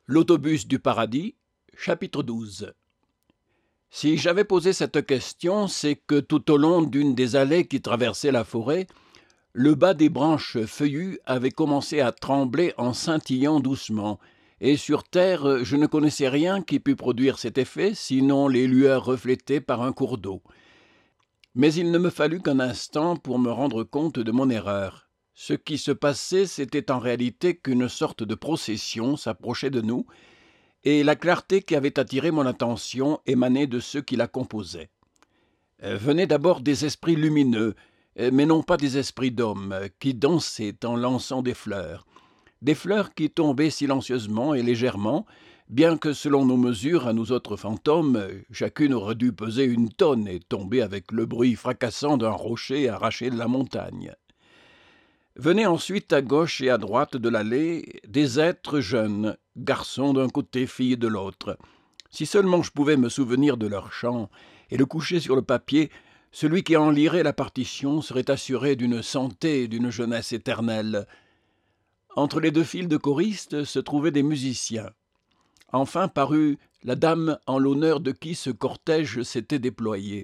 L'autobus du paradis, chapitre 12. Si j'avais posé cette question, c'est que tout au long d'une des allées qui traversaient la forêt, le bas des branches feuillues avait commencé à trembler en scintillant doucement, et sur terre je ne connaissais rien qui pût produire cet effet, sinon les lueurs reflétées par un cours d'eau. Mais il ne me fallut qu'un instant pour me rendre compte de mon erreur. Ce qui se passait, c'était en réalité qu'une sorte de procession s'approchait de nous, et la clarté qui avait attiré mon attention émanait de ceux qui la composaient. Venaient d'abord des esprits lumineux, mais non pas des esprits d'hommes, qui dansaient en lançant des fleurs qui tombaient silencieusement et légèrement, bien que selon nos mesures, à nous autres fantômes, chacune aurait dû peser 1 tonne et tomber avec le bruit fracassant d'un rocher arraché de la montagne. Venaient ensuite à gauche et à droite de l'allée des êtres jeunes, garçons d'un côté, filles de l'autre. Si seulement je pouvais me souvenir de leur chant et le coucher sur le papier, celui qui en lirait la partition serait assuré d'une santé et d'une jeunesse éternelle. Entre les 2 files de choristes se trouvaient des musiciens. Enfin parut la dame en l'honneur de qui ce cortège s'était déployé.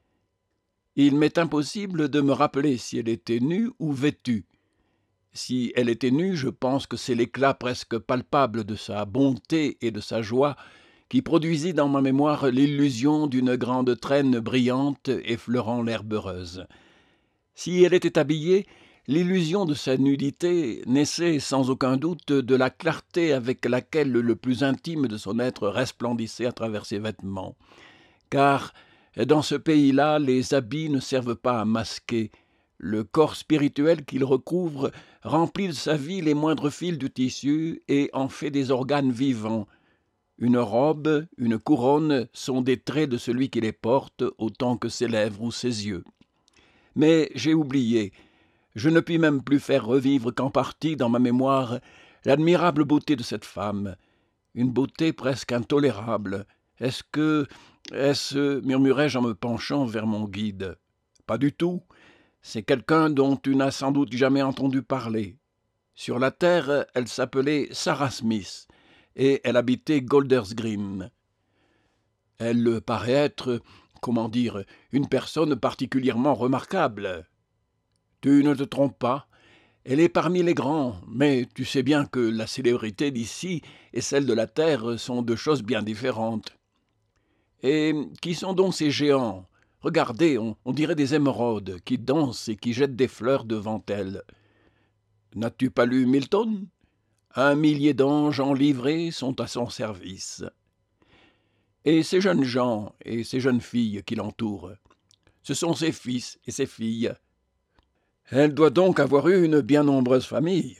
Il m'est impossible de me rappeler si elle était nue ou vêtue. Si elle était nue, je pense que c'est l'éclat presque palpable de sa bonté et de sa joie qui produisit dans ma mémoire l'illusion d'une grande traîne brillante effleurant l'herbe heureuse. Si elle était habillée, l'illusion de sa nudité naissait sans aucun doute de la clarté avec laquelle le plus intime de son être resplendissait à travers ses vêtements. Car dans ce pays-là, les habits ne servent pas à masquer. Le corps spirituel qu'il recouvre remplit de sa vie les moindres fils du tissu et en fait des organes vivants. Une robe, une couronne sont des traits de celui qui les porte autant que ses lèvres ou ses yeux. Mais j'ai oublié, je ne puis même plus faire revivre qu'en partie dans ma mémoire l'admirable beauté de cette femme, une beauté presque intolérable. Est-ce, murmurai-je en me penchant vers mon guide. Pas du tout. C'est quelqu'un dont tu n'as sans doute jamais entendu parler. Sur la terre, elle s'appelait Sarah Smith, et elle habitait Golders Green. Elle paraît être, une personne particulièrement remarquable. Tu ne te trompes pas, elle est parmi les grands, mais tu sais bien que la célébrité d'ici et celle de la terre sont 2 choses bien différentes. Et qui sont donc ces géants ? Regardez, on dirait des émeraudes qui dansent et qui jettent des fleurs devant elles. N'as-tu pas lu Milton ? 1 millier d'anges en livrée sont à son service. Et ces jeunes gens et ces jeunes filles qui l'entourent, ce sont ses fils et ses filles. Elle doit donc avoir eu une bien nombreuse famille.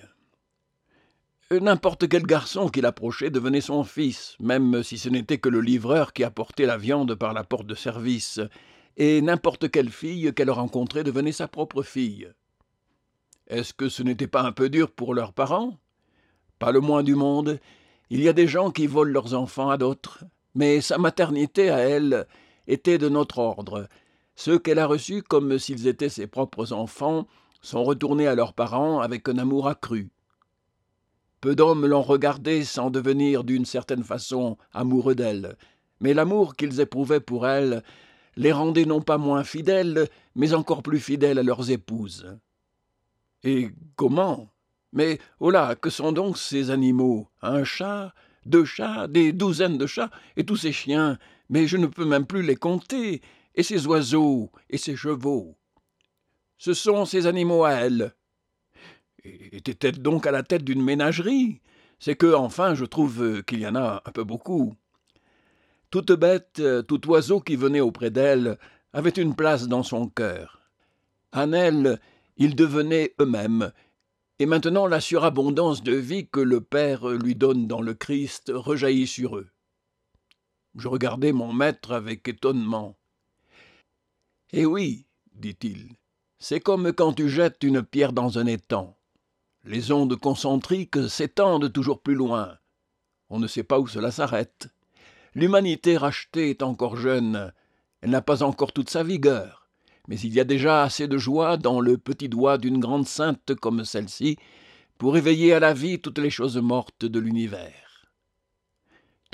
N'importe quel garçon qui l'approchait devenait son fils, même si ce n'était que le livreur qui apportait la viande par la porte de service, et n'importe quelle fille qu'elle rencontrait devenait sa propre fille. Est-ce que ce n'était pas un peu dur pour leurs parents ? Pas le moins du monde. Il y a des gens qui volent leurs enfants à d'autres, mais sa maternité à elle était de notre ordre. Ceux qu'elle a reçus comme s'ils étaient ses propres enfants sont retournés à leurs parents avec un amour accru. Peu d'hommes l'ont regardée sans devenir d'une certaine façon amoureux d'elle, mais l'amour qu'ils éprouvaient pour elle les rendait non pas moins fidèles, mais encore plus fidèles à leurs épouses. Et comment ? Mais, oh là, que sont donc ces animaux ? 1 chat, 2 chats, des douzaines de chats, et tous ces chiens, mais je ne peux même plus les compter, et ces oiseaux, et ces chevaux. Ce sont ces animaux à elle. Était-elle donc à la tête d'une ménagerie ? C'est que, enfin, je trouve qu'il y en a un peu beaucoup. Toute bête, tout oiseau qui venait auprès d'elle avait une place dans son cœur. En elle, ils devenaient eux-mêmes, et maintenant la surabondance de vie que le Père lui donne dans le Christ rejaillit sur eux. Je regardai mon maître avec étonnement. « Eh oui, dit-il, c'est comme quand tu jettes une pierre dans un étang. Les ondes concentriques s'étendent toujours plus loin. On ne sait pas où cela s'arrête. L'humanité rachetée est encore jeune, elle n'a pas encore toute sa vigueur, mais il y a déjà assez de joie dans le petit doigt d'une grande sainte comme celle-ci pour éveiller à la vie toutes les choses mortes de l'univers.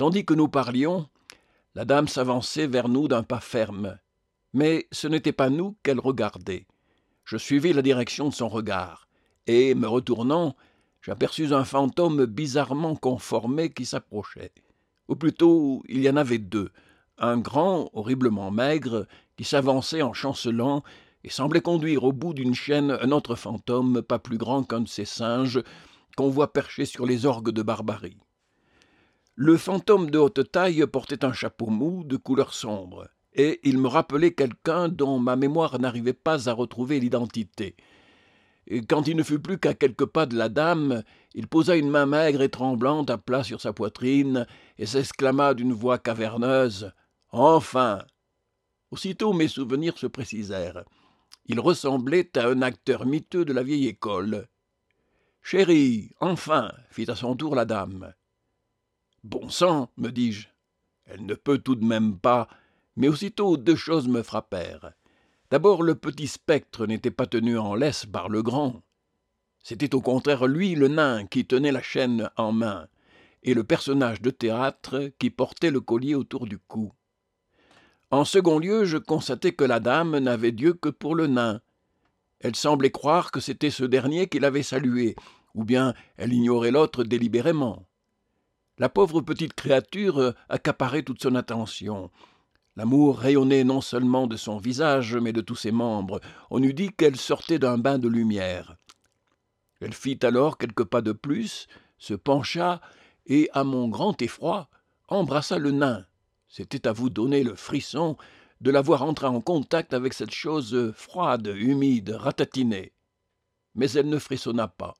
Tandis que nous parlions, la dame s'avançait vers nous d'un pas ferme. Mais ce n'était pas nous qu'elle regardait. Je suivis la direction de son regard, et, me retournant, j'aperçus un fantôme bizarrement conformé qui s'approchait. Ou plutôt, il y en avait deux, un grand, horriblement maigre, qui s'avançait en chancelant et semblait conduire au bout d'une chaîne un autre fantôme pas plus grand qu'un de ces singes qu'on voit perchés sur les orgues de Barbarie. Le fantôme de haute taille portait un chapeau mou de couleur sombre, et il me rappelait quelqu'un dont ma mémoire n'arrivait pas à retrouver l'identité. Et quand il ne fut plus qu'à quelques pas de la dame, il posa une main maigre et tremblante à plat sur sa poitrine et s'exclama d'une voix caverneuse « Enfin !» Aussitôt mes souvenirs se précisèrent. Il ressemblait à un acteur miteux de la vieille école. « Chérie, enfin !» fit à son tour la dame. « Bon sang, me dis-je, elle ne peut tout de même pas. » Mais aussitôt deux choses me frappèrent. D'abord, le petit spectre n'était pas tenu en laisse par le grand. C'était au contraire lui, le nain, qui tenait la chaîne en main, et le personnage de théâtre qui portait le collier autour du cou. En second lieu, je constatai que la dame n'avait d'yeux que pour le nain. Elle semblait croire que c'était ce dernier qui l'avait salué, ou bien elle ignorait l'autre délibérément. La pauvre petite créature accaparait toute son attention. L'amour rayonnait non seulement de son visage, mais de tous ses membres. On eût dit qu'elle sortait d'un bain de lumière. Elle fit alors quelques pas de plus, se pencha, et, à mon grand effroi, embrassa le nain. C'était à vous donner le frisson de la voir entrer en contact avec cette chose froide, humide, ratatinée. Mais elle ne frissonna pas.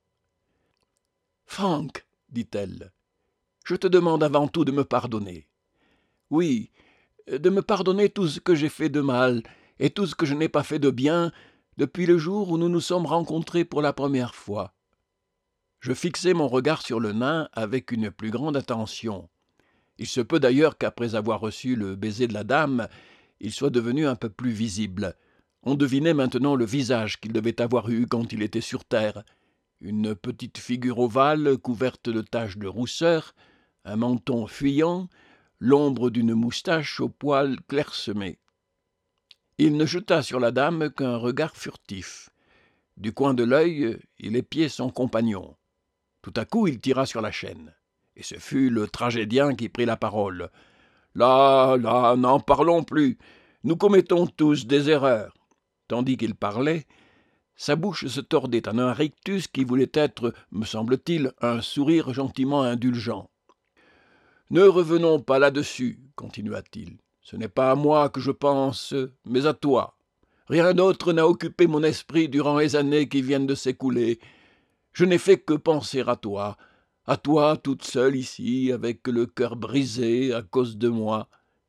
« Frank, dit-elle, je te demande avant tout de me pardonner. Oui, de me pardonner tout ce que j'ai fait de mal et tout ce que je n'ai pas fait de bien depuis le jour où nous nous sommes rencontrés pour la première fois. » Je fixai mon regard sur le nain avec une plus grande attention. Il se peut d'ailleurs qu'après avoir reçu le baiser de la dame, il soit devenu un peu plus visible. On devinait maintenant le visage qu'il devait avoir eu quand il était sur terre. Une petite figure ovale couverte de taches de rousseur, un menton fuyant, l'ombre d'une moustache aux poils clairsemés. Il ne jeta sur la dame qu'un regard furtif. Du coin de l'œil, il épiait son compagnon. Tout à coup, il tira sur la chaîne. Et ce fut le tragédien qui prit la parole. « Là, n'en parlons plus. Nous commettons tous des erreurs. » Tandis qu'il parlait, sa bouche se tordait en un rictus qui voulait être, me semble-t-il, un sourire gentiment indulgent. « Ne revenons pas là-dessus, continua-t-il. Ce n'est pas à moi que je pense, mais à toi. Rien d'autre n'a occupé mon esprit durant les années qui viennent de s'écouler. Je n'ai fait que penser à toi toute seule ici, avec le cœur brisé à cause de moi. »«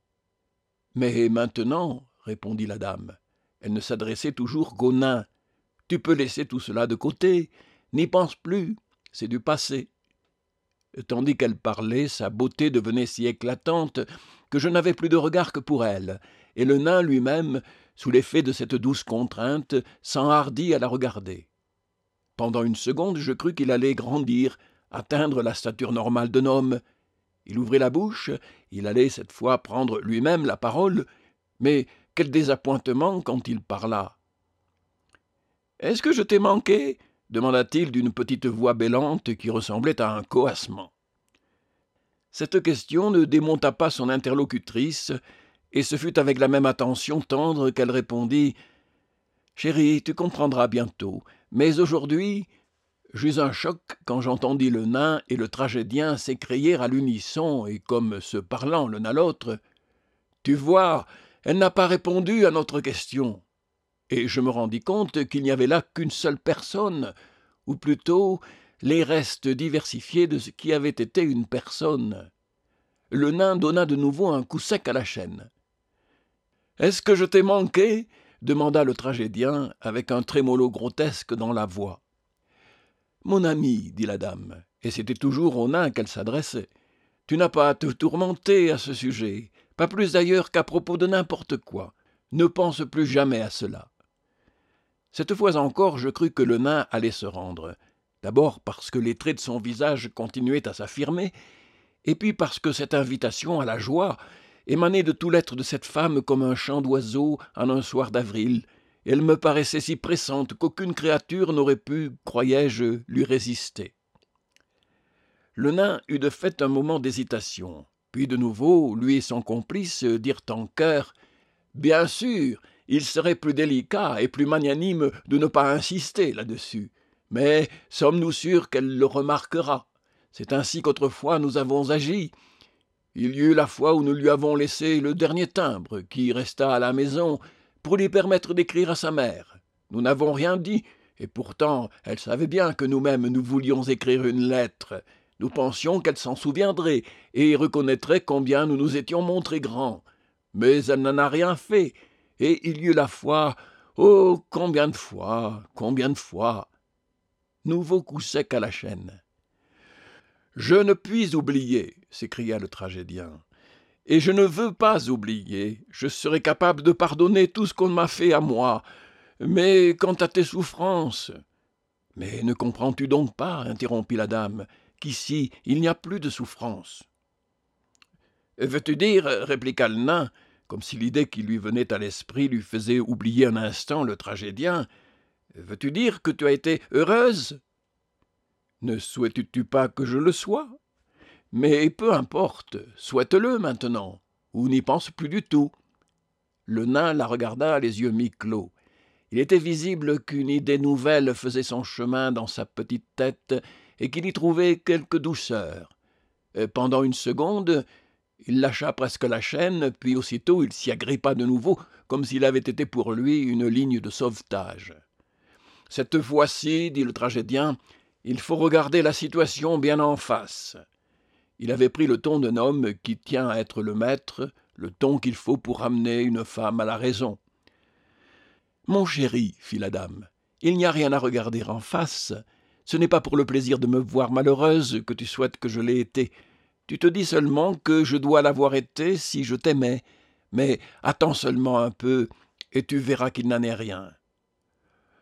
Mais maintenant, répondit la dame, elle ne s'adressait toujours qu'au nain. Tu peux laisser tout cela de côté, n'y pense plus, c'est du passé. » Tandis qu'elle parlait, sa beauté devenait si éclatante que je n'avais plus de regard que pour elle, et le nain lui-même, sous l'effet de cette douce contrainte, s'enhardit à la regarder. Pendant une seconde, je crus qu'il allait grandir, atteindre la stature normale d'un homme. Il ouvrit la bouche, il allait cette fois prendre lui-même la parole, mais quel désappointement quand il parla. « Est-ce que je t'ai manqué ?» demanda-t-il d'une petite voix bêlante qui ressemblait à un coassement. Cette question ne démonta pas son interlocutrice, et ce fut avec la même attention tendre qu'elle répondit « Chérie, tu comprendras bientôt, mais aujourd'hui, j'eus un choc quand j'entendis le nain et le tragédien s'écrier à l'unisson et comme se parlant l'un à l'autre. Tu vois, elle n'a pas répondu à notre question. » Et je me rendis compte qu'il n'y avait là qu'une seule personne, ou plutôt les restes diversifiés de ce qui avait été une personne. Le nain donna de nouveau un coup sec à la chaîne. « Est-ce que je t'ai manqué ?» demanda le tragédien avec un trémolo grotesque dans la voix. « Mon ami, dit la dame, et c'était toujours au nain qu'elle s'adressait, tu n'as pas à te tourmenter à ce sujet, pas plus d'ailleurs qu'à propos de n'importe quoi. Ne pense plus jamais à cela. » Cette fois encore, je crus que le nain allait se rendre, d'abord parce que les traits de son visage continuaient à s'affirmer, et puis parce que cette invitation à la joie émanait de tout l'être de cette femme comme un chant d'oiseau en un soir d'avril. Elle me paraissait si pressante qu'aucune créature n'aurait pu, croyais-je, lui résister. Le nain eut de fait un moment d'hésitation. Puis de nouveau, lui et son complice dirent en chœur « Bien sûr, il serait plus délicat et plus magnanime de ne pas insister là-dessus. Mais sommes-nous sûrs qu'elle le remarquera? C'est ainsi qu'autrefois nous avons agi. Il y eut la fois où nous lui avons laissé le dernier timbre qui resta à la maison pour lui permettre d'écrire à sa mère. Nous n'avons rien dit, et pourtant elle savait bien que nous-mêmes nous voulions écrire une lettre. Nous pensions qu'elle s'en souviendrait et reconnaîtrait combien nous nous étions montrés grands. Mais elle n'en a rien fait, et il y eut la fois, oh, combien de fois. Nouveau coup sec à la chaîne. « Je ne puis oublier, s'écria le tragédien, et je ne veux pas oublier. Je serais capable de pardonner tout ce qu'on m'a fait à moi. Mais quant à tes souffrances... » « Mais ne comprends-tu donc pas, interrompit la dame, qu'ici il n'y a plus de souffrance? »« Veux-tu dire, répliqua le nain, comme si l'idée qui lui venait à l'esprit lui faisait oublier un instant le tragédien, veux-tu dire que tu as été heureuse? Ne souhaites-tu pas que je le sois? Mais peu importe, souhaite-le maintenant, ou n'y pense plus du tout. » Le nain la regarda les yeux mi-clos. Il était visible qu'une idée nouvelle faisait son chemin dans sa petite tête et qu'il y trouvait quelque douceur. Pendant une seconde, il lâcha presque la chaîne, puis aussitôt il s'y agrippa de nouveau, comme s'il avait été pour lui une ligne de sauvetage. « Cette fois-ci, dit le tragédien, il faut regarder la situation bien en face. » Il avait pris le ton d'un homme qui tient à être le maître, le ton qu'il faut pour amener une femme à la raison. « Mon chéri, fit la dame, il n'y a rien à regarder en face. Ce n'est pas pour le plaisir de me voir malheureuse que tu souhaites que je l'aie été. Tu te dis seulement que je dois l'avoir été si je t'aimais. Mais attends seulement un peu, et tu verras qu'il n'en est rien. »« L'amour »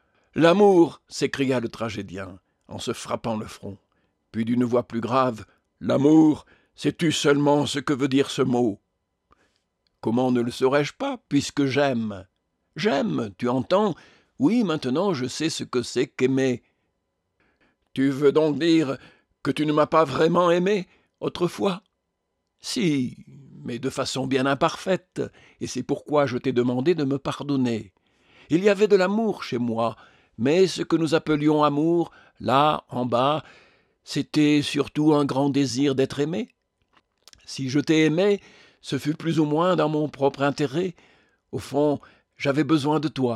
s'écria le tragédien, en se frappant le front. Puis d'une voix plus grave, « L'amour, sais-tu seulement ce que veut dire ce mot? »« Comment ne le saurais-je pas, puisque j'aime? J'aime, tu entends? Oui, maintenant je sais ce que c'est qu'aimer. »« Tu veux donc dire que tu ne m'as pas vraiment aimé autrefois? »« Si, mais de façon bien imparfaite, et c'est pourquoi je t'ai demandé de me pardonner. Il y avait de l'amour chez moi, mais ce que nous appelions amour, là, en bas, c'était surtout un grand désir d'être aimé. Si je t'ai aimé, ce fut plus ou moins dans mon propre intérêt. Au fond, j'avais besoin de toi. »«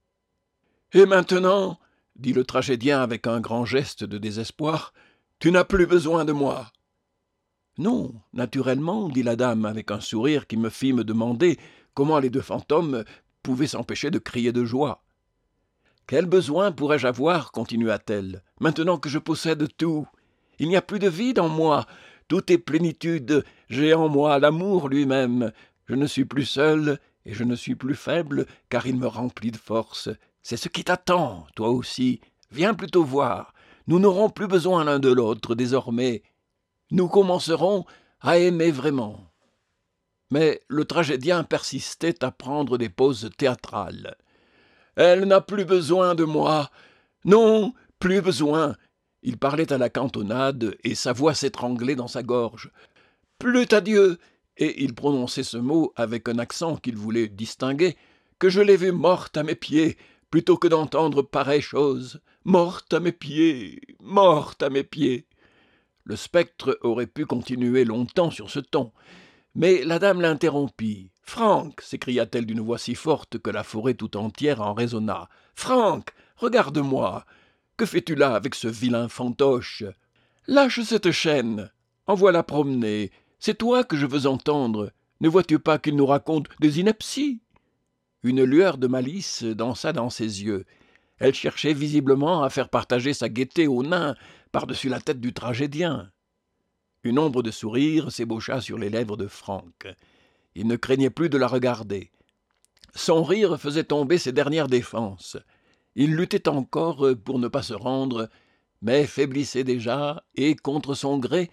Et maintenant, dit le tragédien avec un grand geste de désespoir, tu n'as plus besoin de moi. »« Non, naturellement, dit la dame avec un sourire qui me fit me demander comment les deux fantômes pouvaient s'empêcher de crier de joie. « Quel besoin pourrais-je avoir, continua-t-elle, maintenant que je possède tout? Il n'y a plus de vide en moi, tout est plénitude, j'ai en moi l'amour lui-même. Je ne suis plus seule et je ne suis plus faible, car il me remplit de force. C'est ce qui t'attend, toi aussi. Viens plutôt voir. Nous n'aurons plus besoin l'un de l'autre désormais. Nous commencerons à aimer vraiment. » Mais le tragédien persistait à prendre des pauses théâtrales. « Elle n'a plus besoin de moi. Non, plus besoin. » Il parlait à la cantonade et sa voix s'étranglait dans sa gorge. « Plût à Dieu, et il prononçait ce mot avec un accent qu'il voulait distinguer, que je l'ai vue morte à mes pieds, plutôt que d'entendre pareille chose. Morte à mes pieds, morte à mes pieds. » Le spectre aurait pu continuer longtemps sur ce ton, mais la dame l'interrompit. « Franck !» s'écria-t-elle d'une voix si forte que la forêt tout entière en résonna. « Franck, regarde-moi. Que fais-tu là avec ce vilain fantoche? Lâche cette chaîne. Envoie-la promener. C'est toi que je veux entendre. Ne vois-tu pas qu'il nous raconte des inepties ?» Une lueur de malice dansa dans ses yeux. Elle cherchait visiblement à faire partager sa gaieté au nain par-dessus la tête du tragédien. Une ombre de sourire s'ébaucha sur les lèvres de Franck. Il ne craignait plus de la regarder. Son rire faisait tomber ses dernières défenses. Il luttait encore pour ne pas se rendre, mais faiblissait déjà, et, contre son gré,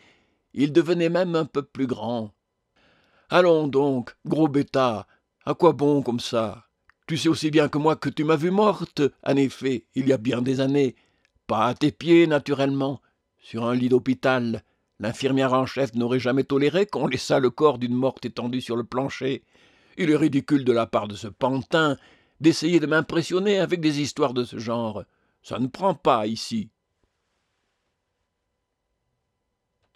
Il devenait même un peu plus grand. Allons donc, gros bêta, à quoi bon comme ça? Tu sais aussi bien que moi que tu m'as vue morte, en effet, il y a bien des années. Pas à tes pieds, naturellement, sur un lit d'hôpital. L'infirmière en chef n'aurait jamais toléré qu'on laissât le corps d'une morte étendu sur le plancher. Il est ridicule de la part de ce pantin d'essayer de m'impressionner avec des histoires de ce genre. Ça ne prend pas ici.